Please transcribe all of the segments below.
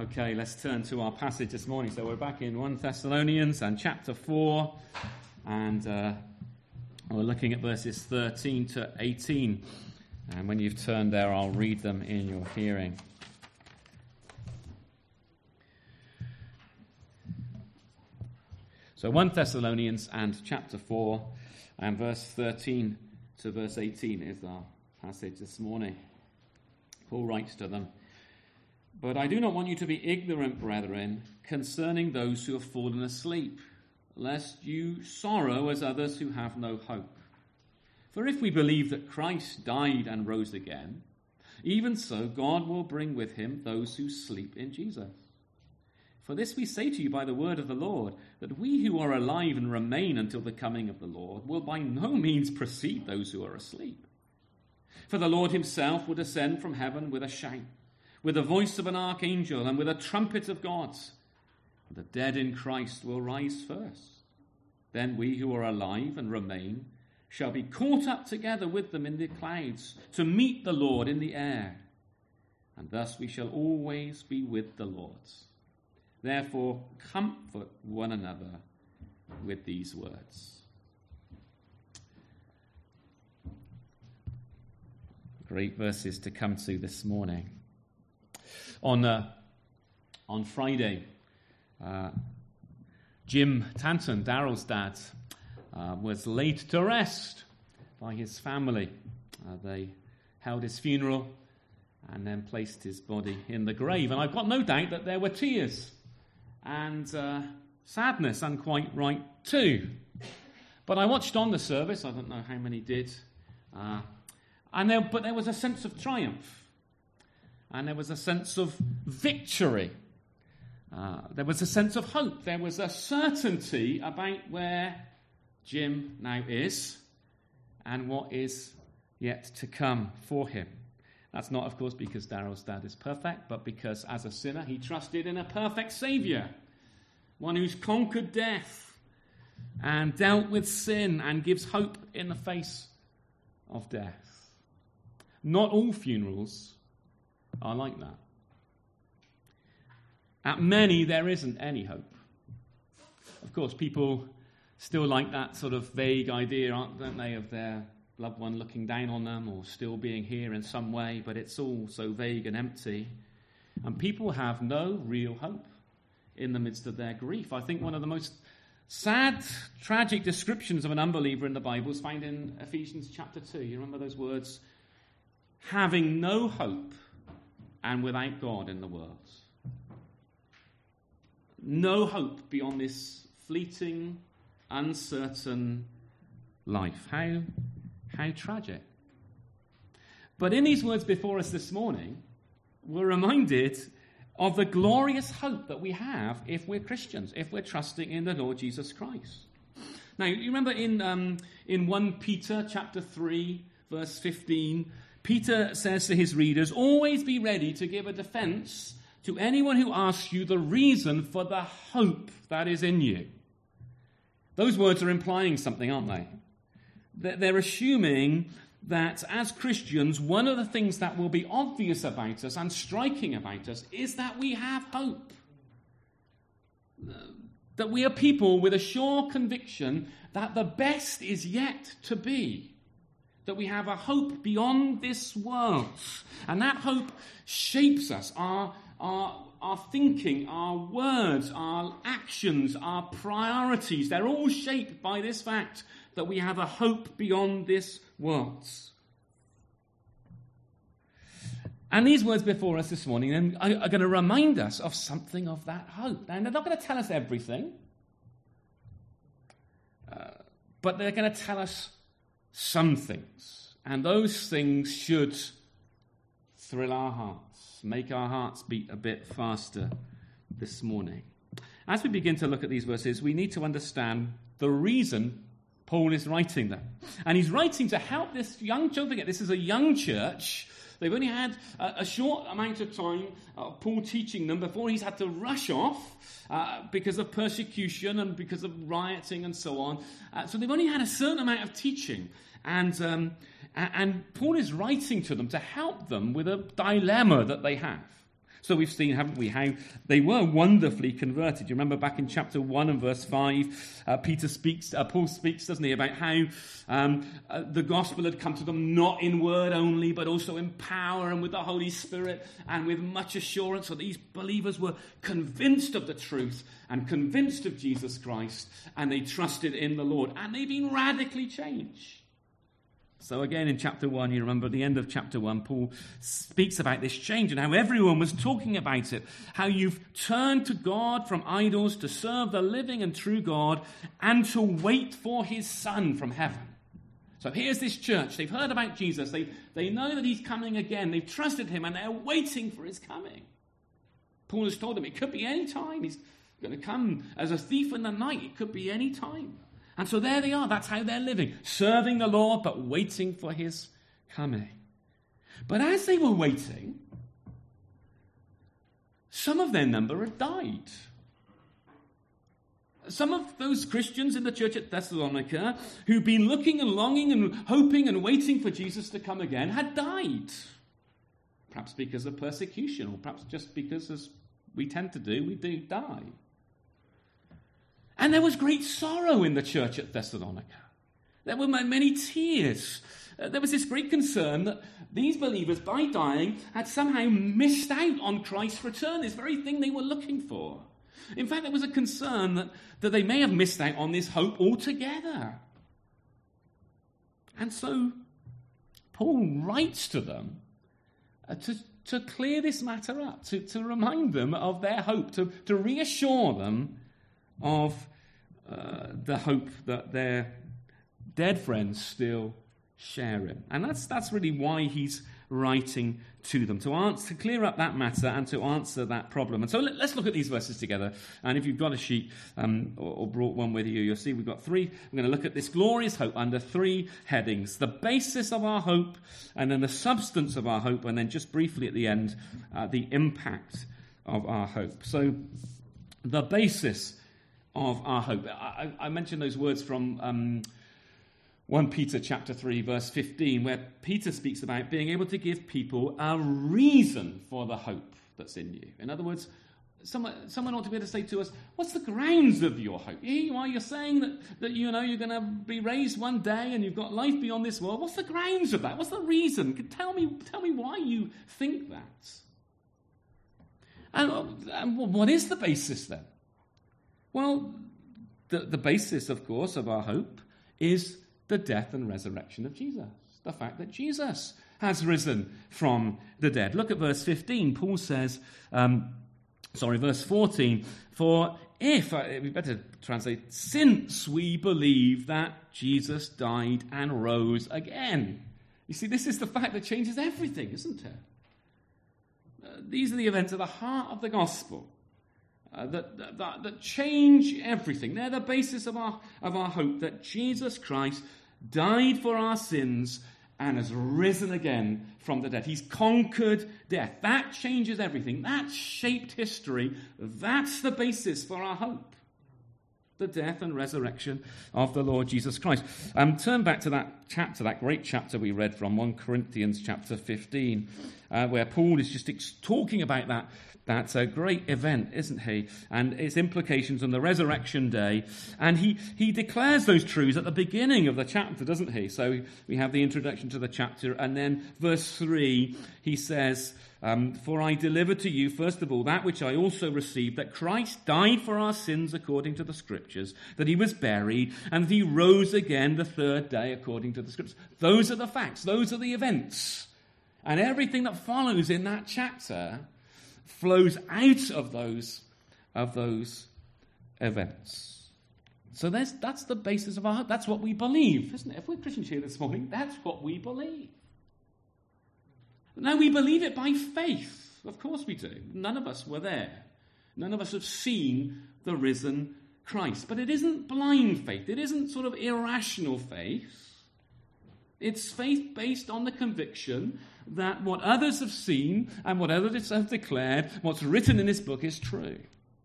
Okay, let's turn to our passage this morning. So we're back in 1 Thessalonians and chapter 4, and we're looking at verses 13 to 18. And when you've turned there, I'll read them in your hearing. So 1 Thessalonians and chapter 4, and verse 13 to verse 18 is our passage this morning. Paul writes to them, "But I do not want you to be ignorant, brethren, concerning those who have fallen asleep, lest you sorrow as others who have no hope. For if we believe that Christ died and rose again, even so God will bring with him those who sleep in Jesus. For this we say to you by the word of the Lord, that we who are alive and remain until the coming of the Lord will by no means precede those who are asleep. For the Lord himself will descend from heaven with a shout, with the voice of an archangel, and with a trumpet of God. The dead in Christ will rise first. Then we who are alive and remain shall be caught up together with them in the clouds to meet the Lord in the air. And thus we shall always be with the Lord. Therefore comfort one another with these words." Great verses to come to this morning. On Friday, Jim Tanton, Daryl's dad, was laid to rest by his family. They held his funeral and then placed his body in the grave. And I've got no doubt that there were tears and sadness, and quite right too. But I watched on the service. I don't know how many did. But there was a sense of triumph. And there was a sense of victory. There was a sense of hope. There was a certainty about where Jim now is and what is yet to come for him. That's not, of course, because Daryl's dad is perfect, but because as a sinner he trusted in a perfect Saviour, one who's conquered death and dealt with sin and gives hope in the face of death. Not all funerals are like that. At many, there isn't any hope. Of course, people still like that sort of vague idea, don't they, of their loved one looking down on them or still being here in some way, but it's all so vague and empty. And people have no real hope in the midst of their grief. I think one of the most sad, tragic descriptions of an unbeliever in the Bible is found in Ephesians chapter 2. You remember those words? Having no hope and without God in the world. No hope beyond this fleeting, uncertain life. How tragic. But in these words before us this morning, we're reminded of the glorious hope that we have if we're Christians, if we're trusting in the Lord Jesus Christ. Now, you remember in 1 Peter chapter 3, verse 15, Peter says to his readers, "Always be ready to give a defense to anyone who asks you the reason for the hope that is in you." Those words are implying something, aren't they? They're assuming that as Christians, one of the things that will be obvious about us and striking about us is that we have hope. That we are people with a sure conviction that the best is yet to be. That we have a hope beyond this world. And that hope shapes us, our thinking, our words, our actions, our priorities. They're all shaped by this fact that we have a hope beyond this world. And these words before us this morning are going to remind us of something of that hope. Now, they're not going to tell us everything, but they're going to tell us some things. And those things should thrill our hearts, make our hearts beat a bit faster this morning. As we begin to look at these verses, we need to understand the reason Paul is writing them. And he's writing to help this young church. Don't forget, this is a young church. They've only had a short amount of time, Paul teaching them, before he's had to rush off because of persecution and because of rioting and so on. So they've only had a certain amount of teaching. And Paul is writing to them to help them with a dilemma that they have. So we've seen, haven't we, how they were wonderfully converted. You remember back in chapter 1 and verse 5, Paul speaks, doesn't he, about how the gospel had come to them not in word only, but also in power and with the Holy Spirit and with much assurance. So these believers were convinced of the truth and convinced of Jesus Christ, and they trusted in the Lord, and they've been radically changed. So again, in chapter 1, you remember at the end of chapter 1, Paul speaks about this change and how everyone was talking about it, how you've turned to God from idols to serve the living and true God and to wait for his Son from heaven. So here's this church. They've heard about Jesus. They know that he's coming again. They've trusted him, and they're waiting for his coming. Paul has told them it could be any time. He's going to come as a thief in the night. It could be any time. And so there they are. That's how they're living, serving the Lord, but waiting for his coming. But as they were waiting, some of their number had died. Some of those Christians in the church at Thessalonica who'd been looking and longing and hoping and waiting for Jesus to come again had died. Perhaps because of persecution, or perhaps just because, as we tend to do, we do die. And there was great sorrow in the church at Thessalonica. There were many tears. There was this great concern that these believers, by dying, had somehow missed out on Christ's return, this very thing they were looking for. In fact, there was a concern that they may have missed out on this hope altogether. And so Paul writes to them to clear this matter up, to remind them of their hope, to reassure them of the hope that their dead friends still share in. And that's really why he's writing to them, to clear up that matter and to answer that problem. And so let's look at these verses together. And if you've got a sheet or brought one with you, you'll see we've got three. We're going to look at this glorious hope under three headings: the basis of our hope, and then the substance of our hope, and then just briefly at the end, the impact of our hope. So the basis of our hope. I mentioned those words from 1 Peter chapter 3, verse 15, where Peter speaks about being able to give people a reason for the hope that's in you. In other words, someone ought to be able to say to us, what's the grounds of your hope? Here you are, you're saying that you know you're going to be raised one day and you've got life beyond this world. What's the grounds of that? What's the reason? Tell me why you think that. And what is the basis then? Well, the basis, of course, of our hope is the death and resurrection of Jesus. The fact that Jesus has risen from the dead. Look at verse 15. Paul says, verse 14, for if, we better translate, since we believe that Jesus died and rose again. You see, this is the fact that changes everything, isn't it? These are the events at the heart of the gospel. That change everything. They're the basis of our hope, that Jesus Christ died for our sins and has risen again from the dead. He's conquered death. That changes everything. That shaped history. That's the basis for our hope. The death and resurrection of the Lord Jesus Christ. Turn back to that chapter, that great chapter we read from 1 Corinthians chapter 15, where Paul is just talking about that great event, isn't he? And its implications on the resurrection day. And he declares those truths at the beginning of the chapter, doesn't he? So we have the introduction to the chapter, and then verse 3, he says, for I delivered to you, first of all, that which I also received, that Christ died for our sins according to the Scriptures, that he was buried, and that he rose again the third day according to the Scriptures. Those are the facts. Those are the events. And everything that follows in that chapter flows out of those events. So that's the basis of our hope. That's what we believe, isn't it? If we're Christians here this morning, that's what we believe. Now, we believe it by faith. Of course we do. None of us were there. None of us have seen the risen Christ. But it isn't blind faith. It isn't sort of irrational faith. It's faith based on the conviction that what others have seen and what others have declared, what's written in this book is true.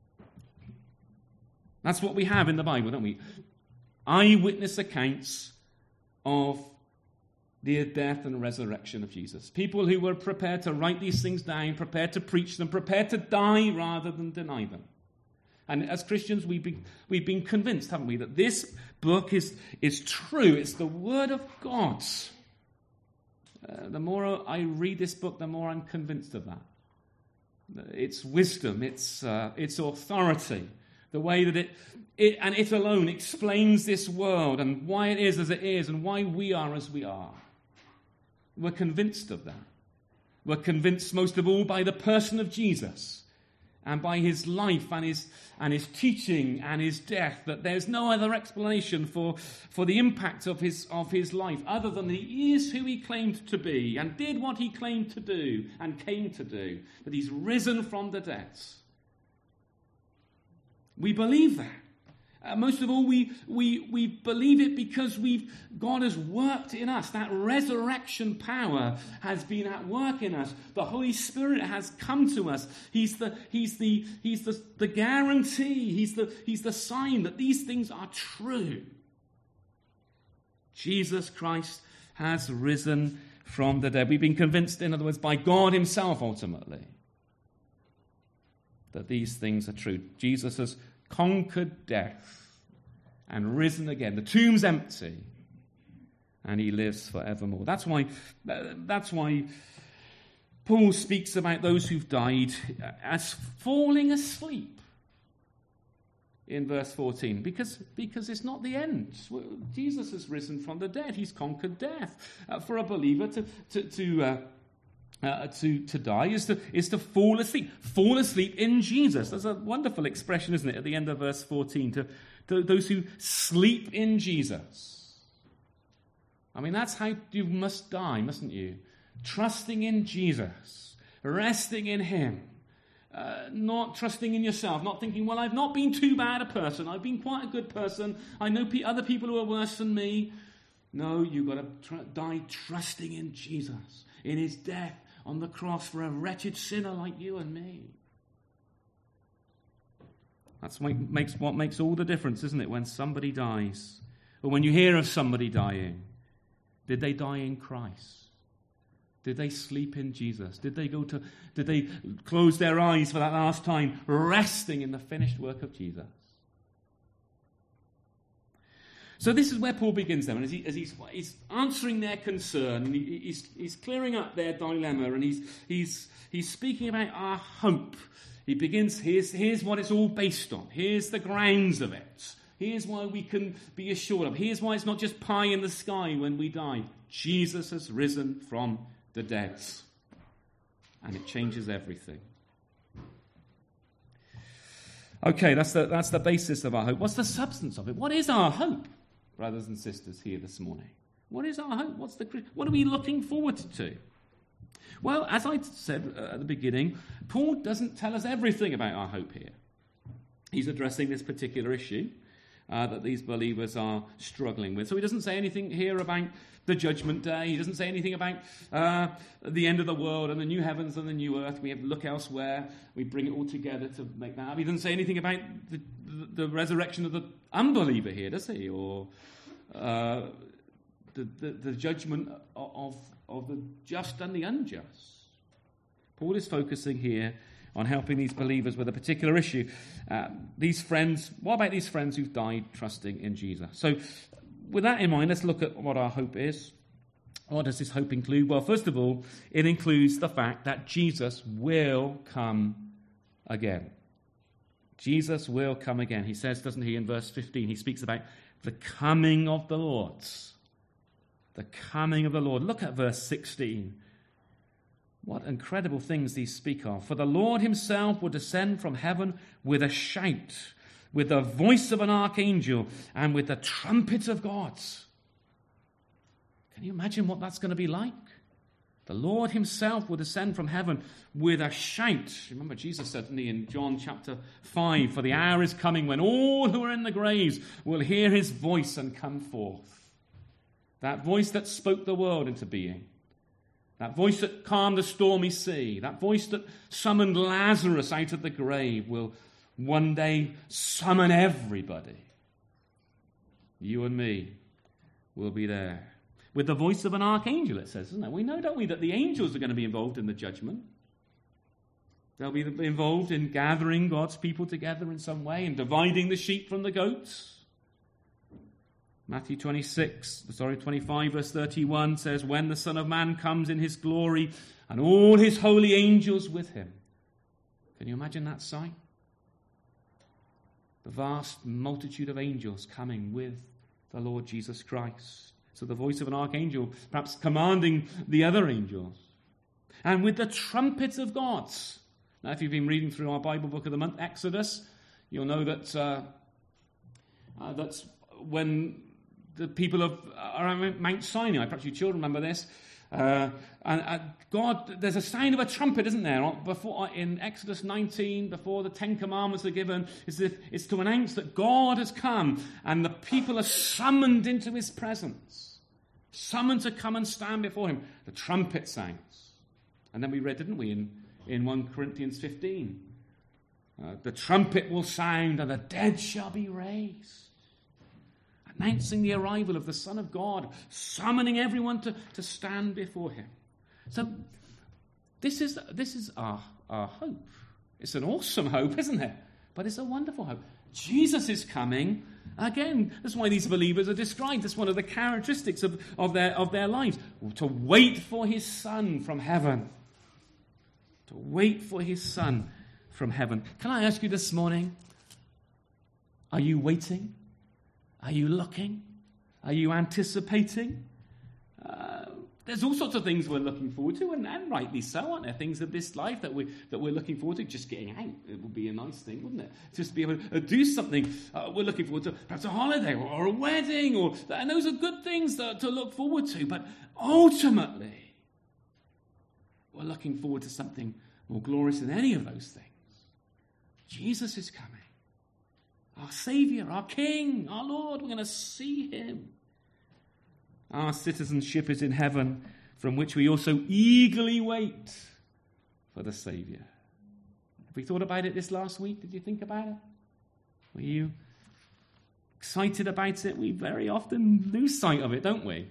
That's what we have in the Bible, don't we? Eyewitness accounts of the death and resurrection of Jesus. People who were prepared to write these things down, prepared to preach them, prepared to die rather than deny them. And as Christians, we've been convinced, haven't we, that this book is true. It's the Word of God. The more I read this book, the more I'm convinced of that. Its wisdom, its authority, the way that it alone explains this world and why it is as it is and why we are as we are. We're convinced of that. We're convinced most of all by the person of Jesus and by his life and his teaching and his death, that there's no other explanation for the impact of his life other than that he is who he claimed to be and did what he claimed to do and came to do, that he's risen from the dead. We believe that. Most of all, we believe it because God has worked in us. That resurrection power has been at work in us. The Holy Spirit has come to us. He's the guarantee. He's the sign that these things are true. Jesus Christ has risen from the dead. We've been convinced, in other words, by God himself ultimately, that these things are true. Jesus has conquered death and risen again. The tomb's empty and he lives forevermore. That's why Paul speaks about those who've died as falling asleep in verse 14, because it's not the end. Jesus has risen from the dead. He's conquered death. For a believer to die is to fall asleep. Fall asleep in Jesus. That's a wonderful expression, isn't it, at the end of verse 14, to those who sleep in Jesus. I mean, that's how you must die, mustn't you? Trusting in Jesus, resting in him, not trusting in yourself, not thinking, well, I've not been too bad a person, I've been quite a good person, I know other people who are worse than me. No, you've got to die trusting in Jesus, in his death on the cross for a wretched sinner like you and me. That's what makes all the difference, isn't it, when somebody dies? Or when you hear of somebody dying. Did they die in Christ? Did they sleep in Jesus? Did they close their eyes for that last time, resting in the finished work of Jesus? So this is where Paul begins then, as he's answering their concern, and he's clearing up their dilemma, and he's speaking about our hope. He begins, here's what it's all based on. Here's the grounds of it. Here's why we can be assured of. Here's why it's not just pie in the sky when we die. Jesus has risen from the dead. And it changes everything. Okay, that's the basis of our hope. What's the substance of it? What is our hope, brothers and sisters here this morning? What is our hope? What are we looking forward to? Well, as I said at the beginning, Paul doesn't tell us everything about our hope here. He's addressing this particular issue that these believers are struggling with. So he doesn't say anything here about the judgment day. He doesn't say anything about the end of the world and the new heavens and the new earth. We have to look elsewhere. We bring it all together to make that happen. He doesn't say anything about the resurrection of the unbeliever here, does he? Or the judgment of the just and the unjust. Paul is focusing here on helping these believers with a particular issue. What about these friends who've died trusting in Jesus? So with that in mind, let's look at what our hope is. What does this hope include? Well, first of all, it includes the fact that Jesus will come again. Jesus will come again. He says, doesn't he, in verse 15, he speaks about the coming of the Lord. The coming of the Lord. Look at verse 16. What incredible things these speak of. For the Lord himself will descend from heaven with a shout, with the voice of an archangel, and with the trumpet of God. Can you imagine what that's going to be like? The Lord himself will descend from heaven with a shout. Remember, Jesus said, didn't he, in John chapter 5, for the hour is coming when all who are in the graves will hear his voice and come forth. That voice that spoke the world into being. That voice that calmed the stormy sea. That voice that summoned Lazarus out of the grave will one day summon everybody. You and me will be there. with the voice of an archangel, it says, isn't it? We know, don't we, that the angels are going to be involved in the judgment. They'll be involved in gathering God's people together in some way and dividing the sheep from the goats. Matthew 25, verse 31 says, when the Son of Man comes in his glory and all his holy angels with him. Can you imagine that sight? The vast multitude of angels coming with the Lord Jesus Christ. So the voice of an archangel, perhaps commanding the other angels. And with the trumpet of God. Now, if you've been reading through our Bible book of the month, Exodus, you'll know that that's when the people are on Mount Sinai. Perhaps you children remember this. And God, there's a sound of a trumpet, isn't there? Before, in Exodus 19, before the 10 Commandments are given, it's to announce that God has come and the people are summoned into his presence. Summoned to come and stand before him. The trumpet sounds. And then we read, didn't we, in 1 Corinthians 15. The trumpet will sound and the dead shall be raised. Announcing the arrival of the Son of God, summoning everyone to stand before him. So this is our hope. It's an awesome hope, isn't it? But it's a wonderful hope. Jesus is coming again. That's why these believers are described. That's one of the characteristics of their lives. To wait for his Son from heaven. To wait for his Son from heaven. Can I ask you this morning, are you waiting? Are you looking? Are you anticipating? There's all sorts of things we're looking forward to, and rightly so, aren't there? Things of this life that we're looking forward to. Just getting out, it would be a nice thing, wouldn't it? Just to be able to do something we're looking forward to, perhaps a holiday or a wedding, and those are good things to look forward to. But ultimately, we're looking forward to something more glorious than any of those things. Jesus is coming. Our Saviour, our King, our Lord, we're going to see him. Our citizenship is in heaven, from which we also eagerly wait for the Saviour. Have we thought about it this last week? Did you think about it? Were you excited about it? We very often lose sight of it, don't we?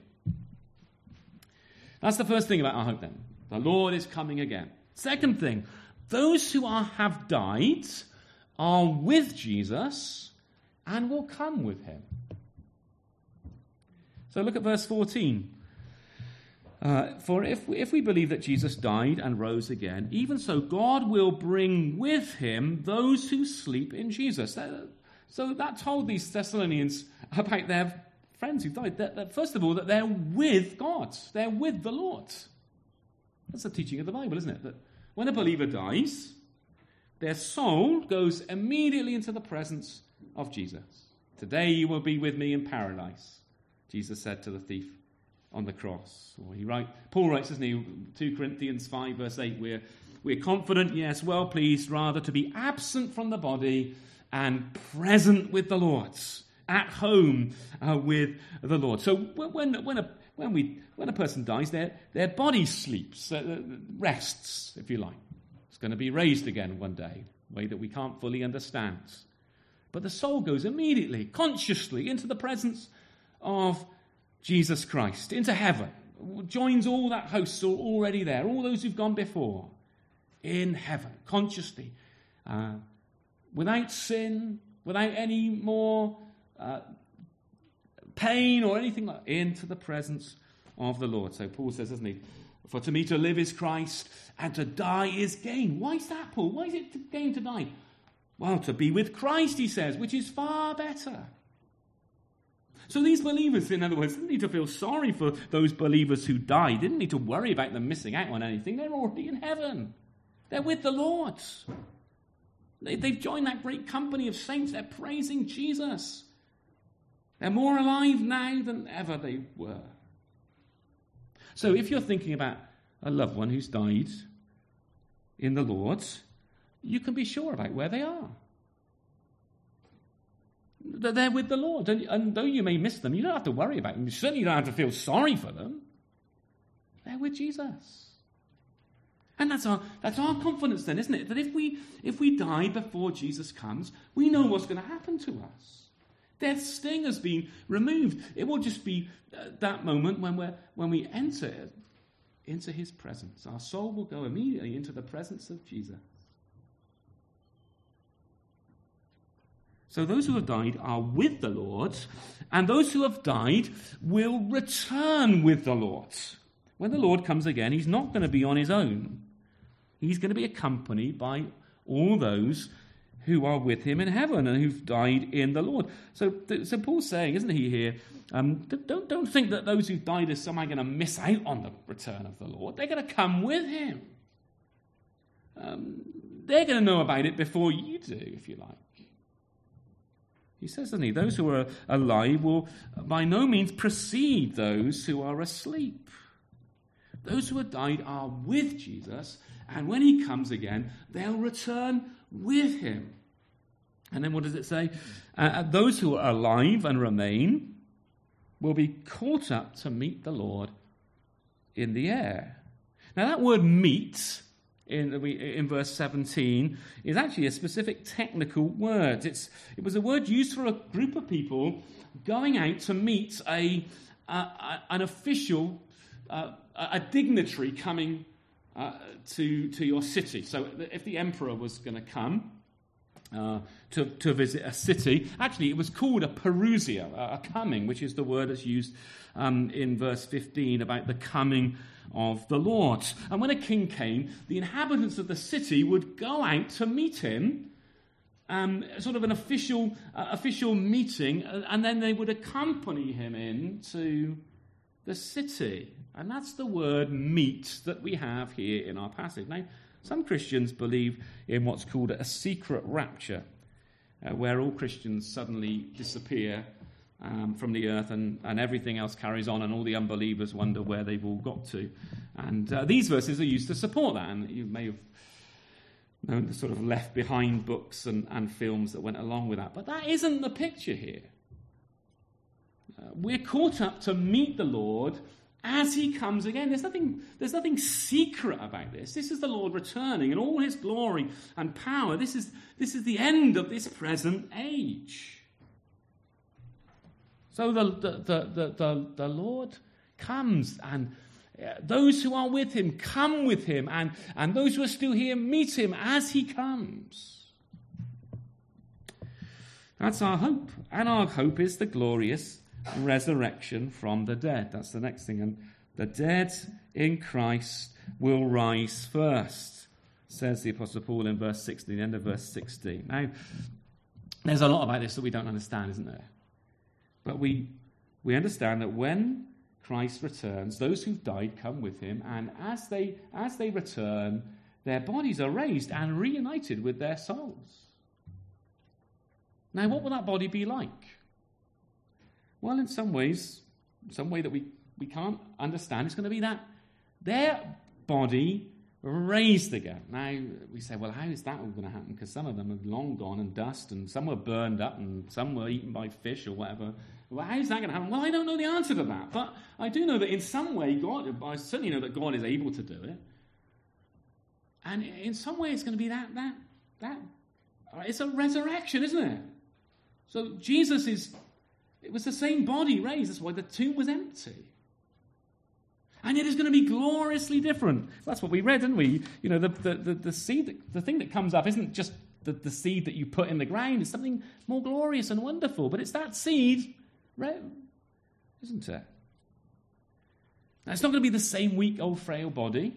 That's the first thing about our hope then. The Lord is coming again. Second thing, those who have died are with Jesus and will come with him. So look at verse 14. For if we believe that Jesus died and rose again, even so God will bring with him those who sleep in Jesus. So that told these Thessalonians about their friends who died. That first of all, that they're with God. They're with the Lord. That's the teaching of the Bible, isn't it? That when a believer dies, their soul goes immediately into the presence of Jesus. Today you will be with me in paradise, Jesus said to the thief on the cross. Or Paul writes, doesn't he, 2 Corinthians 5 verse 8, we're confident, yes, well pleased, rather to be absent from the body and present with the Lord, at home with the Lord. So when a person dies, their body sleeps, rests, if you like. It's going to be raised again one day, a way that we can't fully understand. But the soul goes immediately, consciously, into the presence of Jesus Christ, into heaven. Joins all that host already there, all those who've gone before, in heaven, consciously, without sin, without any more pain or anything like that, into the presence of the Lord. So Paul says, doesn't he, for to me to live is Christ, and to die is gain. Why is that, Paul? Why is it gain to die? Well, to be with Christ, he says, which is far better. So these believers, in other words, didn't need to feel sorry for those believers who died. Didn't need to worry about them missing out on anything. They're already in heaven. They're with the Lord. They've joined that great company of saints. They're praising Jesus. They're more alive now than ever they were. So if you're thinking about a loved one who's died in the Lord, you can be sure about where they are. That they're with the Lord. And though you may miss them, you don't have to worry about them. You certainly don't have to feel sorry for them. They're with Jesus. And that's our confidence then, isn't it? That if we die before Jesus comes, we know what's going to happen to us. Death's sting has been removed. It will just be that moment when we enter into his presence. Our soul will go immediately into the presence of Jesus. So those who have died are with the Lord, and those who have died will return with the Lord. When the Lord comes again, he's not going to be on his own. He's going to be accompanied by all those who are with him in heaven and who've died in the Lord. So Paul's saying, isn't he here, don't think that those who've died are somehow going to miss out on the return of the Lord. They're going to come with him. They're going to know about it before you do, if you like. He says, doesn't he, those who are alive will by no means precede those who are asleep. Those who have died are with Jesus, and when he comes again, they'll return with him. And then what does it say? Those who are alive and remain will be caught up to meet the Lord in the air. Now that word meet in verse 17 is actually a specific technical word. It was a word used for a group of people going out to meet an official, a dignitary coming to your city. So if the emperor was going to come to visit a city, actually it was called a parousia, a coming, which is the word that's used in verse 15 about the coming of the Lord. And when a king came, the inhabitants of the city would go out to meet him, sort of an official meeting, and then they would accompany him into the city. And that's the word meet that we have here in our passage. Now, some Christians believe in what's called a secret rapture, where all Christians suddenly disappear from the earth and everything else carries on, and all the unbelievers wonder where they've all got to. And these verses are used to support that, and you may have known the sort of Left Behind books and films that went along with that. But that isn't the picture here. We're caught up to meet the Lord as he comes again. There's nothing secret about this. This is the Lord returning in all his glory and power. This is the end of this present age. So the Lord comes, and those who are with him come with him, and those who are still here meet him as he comes. That's our hope. And our hope is the glorious resurrection from the dead. That's the next thing. And the dead in Christ will rise first, says the Apostle Paul in verse 16, the end of verse 16. Now, there's a lot about this that we don't understand, isn't there? But we understand that when Christ returns, those who've died come with him, and as they return, their bodies are raised and reunited with their souls. Now, what will that body be like? Well, in some ways, some way that we can't understand, it's going to be that their body raised again. Now, we say, well, how is that all going to happen? Because some of them have long gone in dust, and some were burned up, and some were eaten by fish or whatever. Well, how is that going to happen? Well, I don't know the answer to that, but I do know that in some way, I certainly know that God is able to do it. And in some way, it's going to be that it's a resurrection, isn't it? So it was the same body raised. That's why the tomb was empty. And yet it's going to be gloriously different. That's what we read, didn't we? You know, the seed, the thing that comes up isn't just the seed that you put in the ground. It's something more glorious and wonderful. But it's that seed, isn't it? Now, it's not going to be the same weak, old, frail body.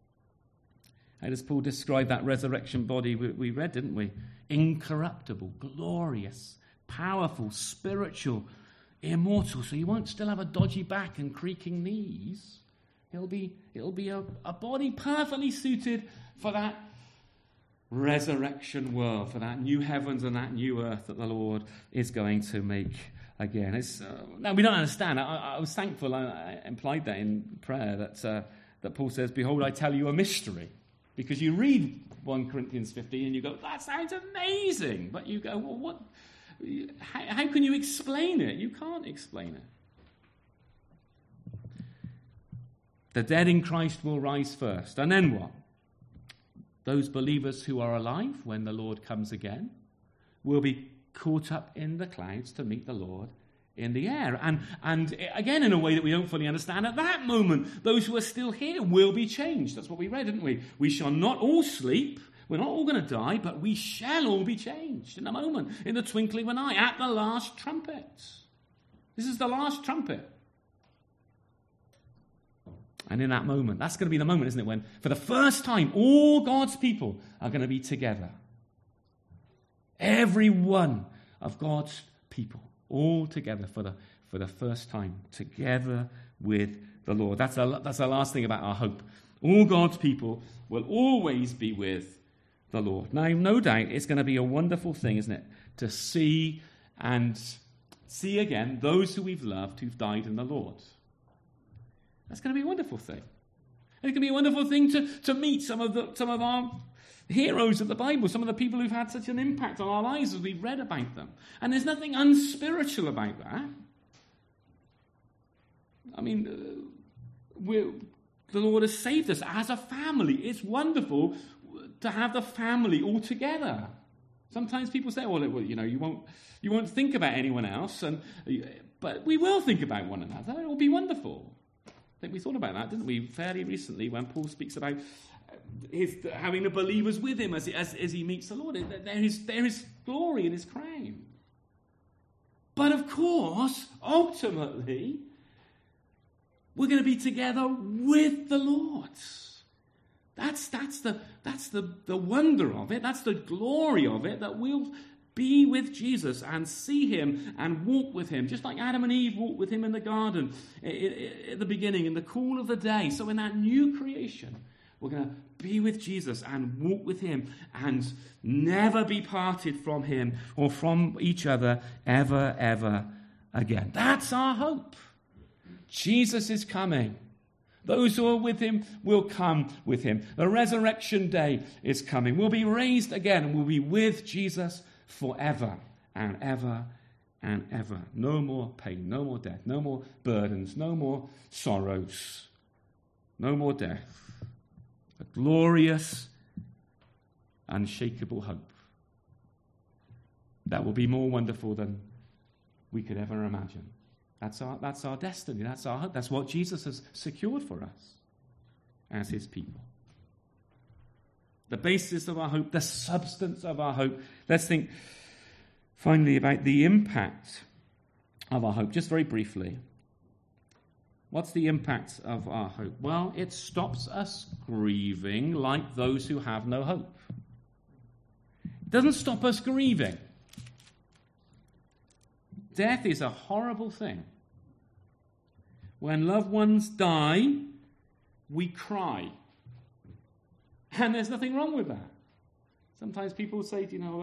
How does Paul describe that resurrection body we read, didn't we? Incorruptible, glorious, powerful, spiritual, immortal. So you won't still have a dodgy back and creaking knees. It'll be a body perfectly suited for that resurrection world, for that new heavens and that new earth that the Lord is going to make again. Now, we don't understand. I was thankful, I implied that in prayer, that Paul says, behold, I tell you a mystery. Because you read 1 Corinthians 15 and you go, that sounds amazing. But you go, well, what? How can you explain it? You can't explain it. The dead in Christ will rise first. And then what? Those believers who are alive when the Lord comes again will be caught up in the clouds to meet the Lord in the air. And again, in a way that we don't fully understand, at that moment, those who are still here will be changed. That's what we read, didn't we? We shall not all sleep. We're not all going to die, but we shall all be changed in a moment, in the twinkling of an eye, at the last trumpet. This is the last trumpet. And in that moment, that's going to be the moment, isn't it, when for the first time, all God's people are going to be together. Every one of God's people, all together for the first time, together with the Lord. That's the last thing about our hope. All God's people will always be with the Lord. Now, no doubt, it's going to be a wonderful thing, isn't it, to see again those who we've loved who've died in the Lord. That's going to be a wonderful thing. And it's going to be a wonderful thing to meet some of our heroes of the Bible, some of the people who've had such an impact on our lives as we've read about them. And there's nothing unspiritual about that. I mean, the Lord has saved us as a family. It's wonderful to have the family all together. Sometimes people say, well, you won't think about anyone else, but we will think about one another. It will be wonderful. I think we thought about that, didn't we, fairly recently when Paul speaks about having the believers with him as he meets the Lord. There is glory in his crown. But of course, ultimately, we're going to be together with the Lord. That's the wonder of it. That's the glory of it, that we'll be with Jesus and see him and walk with him, just like Adam and Eve walked with him in the garden at the beginning, in the cool of the day. So in that new creation, we're going to be with Jesus and walk with him and never be parted from him or from each other ever, ever again. That's our hope. Jesus is coming. Those who are with him will come with him. The resurrection day is coming. We'll be raised again and we'll be with Jesus forever and ever and ever. No more pain, no more death, no more burdens, no more sorrows, no more death. A glorious, unshakable hope that will be more wonderful than we could ever imagine. That's our destiny. That's our hope. That's what Jesus has secured for us as his people. The basis of our hope, the substance of our hope. Let's think finally about the impact of our hope, just very briefly. What's the impact of our hope? Well, it stops us grieving like those who have no hope. It doesn't stop us grieving. Death is a horrible thing. When loved ones die, we cry. And there's nothing wrong with that. Sometimes people say,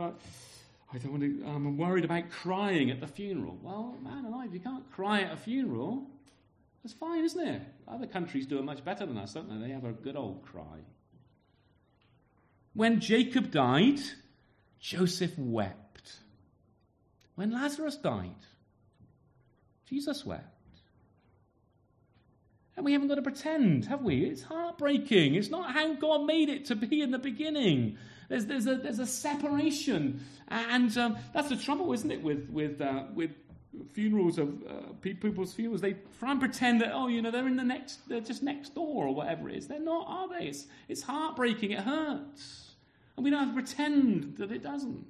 I'm worried about crying at the funeral. Well, man alive, you can't cry at a funeral. That's fine, isn't it? Other countries do it much better than us, don't they? They have a good old cry. When Jacob died, Joseph wept. When Lazarus died, Jesus wept. And we haven't got to pretend, have we? It's heartbreaking. It's not how God made it to be in the beginning. There's a separation, and that's the trouble, isn't it? With funerals of people's funerals, they try and pretend that they're just next door or whatever it is. They're not, are they? It's heartbreaking. It hurts, and we don't have to pretend that it doesn't.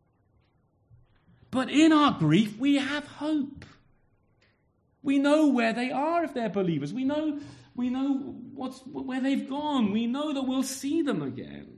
But in our grief, we have hope. We know where they are if they're believers. We know where they've gone. We know that we'll see them again.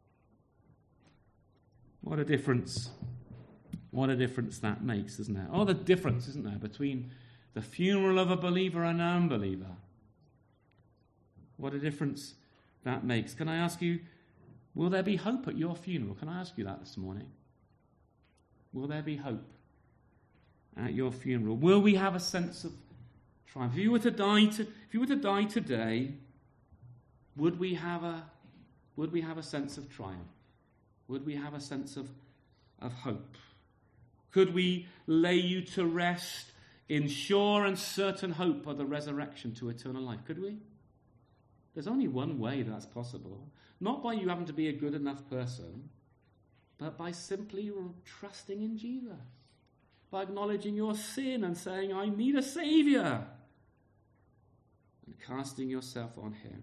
What a difference. What a difference that makes, isn't there? Oh, the difference, isn't there, between the funeral of a believer and an unbeliever. What a difference that makes. Can I ask you, will there be hope at your funeral? Can I ask you that this morning? Will there be hope at your funeral? Will we have a sense of triumph? If you were to die today, would we have a sense of triumph? Would we have a sense of hope? Could we lay you to rest in sure and certain hope of the resurrection to eternal life? Could we? There's only one way that's possible. Not by you having to be a good enough person, but by simply trusting in Jesus, by acknowledging your sin and saying, I need a Saviour, and casting yourself on him.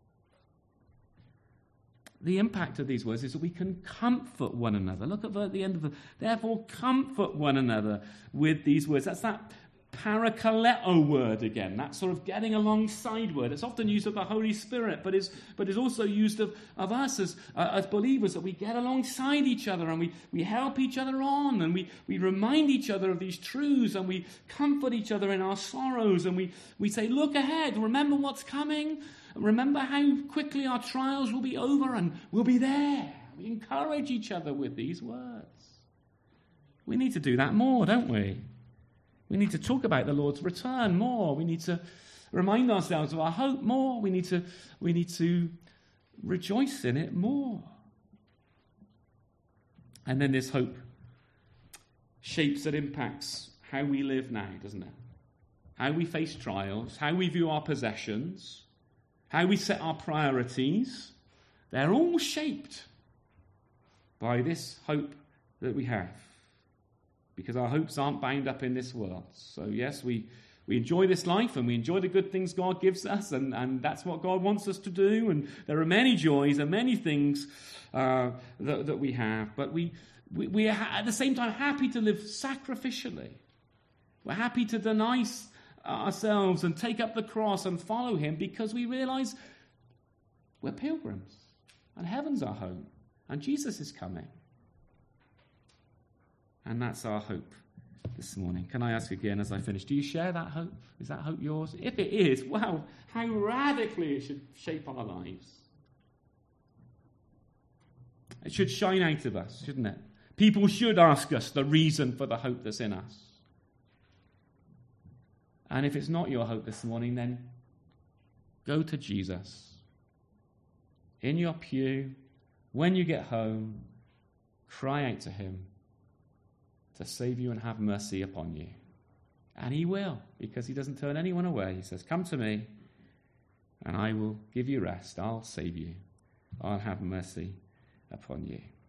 The impact of these words is that we can comfort one another. Look at the end of therefore comfort one another with these words. That's that parakaleo word again, that sort of getting alongside word. It's often used of the Holy Spirit, but is also used of us as believers, that we get alongside each other and we help each other on, and we remind each other of these truths, and we comfort each other in our sorrows, and we say, look ahead, remember what's coming, remember how quickly our trials will be over and we'll be there. We encourage each other with these words. We need to do that more, don't we? We need to talk about the Lord's return more. We need to remind ourselves of our hope more. We need to rejoice in it more. And then this hope shapes and impacts how we live now, doesn't it? How we face trials, how we view our possessions, how we set our priorities. They're all shaped by this hope that we have. Because our hopes aren't bound up in this world. So yes, we enjoy this life and we enjoy the good things God gives us, and that's what God wants us to do. And there are many joys and many things that we have. But we are at the same time happy to live sacrificially. We're happy to deny ourselves and take up the cross and follow him, because we realize we're pilgrims and heaven's our home and Jesus is coming. And that's our hope this morning. Can I ask again as I finish, do you share that hope? Is that hope yours? If it is, wow, how radically it should shape our lives. It should shine out of us, shouldn't it? People should ask us the reason for the hope that's in us. And if it's not your hope this morning, then go to Jesus. In your pew, when you get home, cry out to him to save you and have mercy upon you. And he will, because he doesn't turn anyone away. He says, come to me, and I will give you rest. I'll save you. I'll have mercy upon you.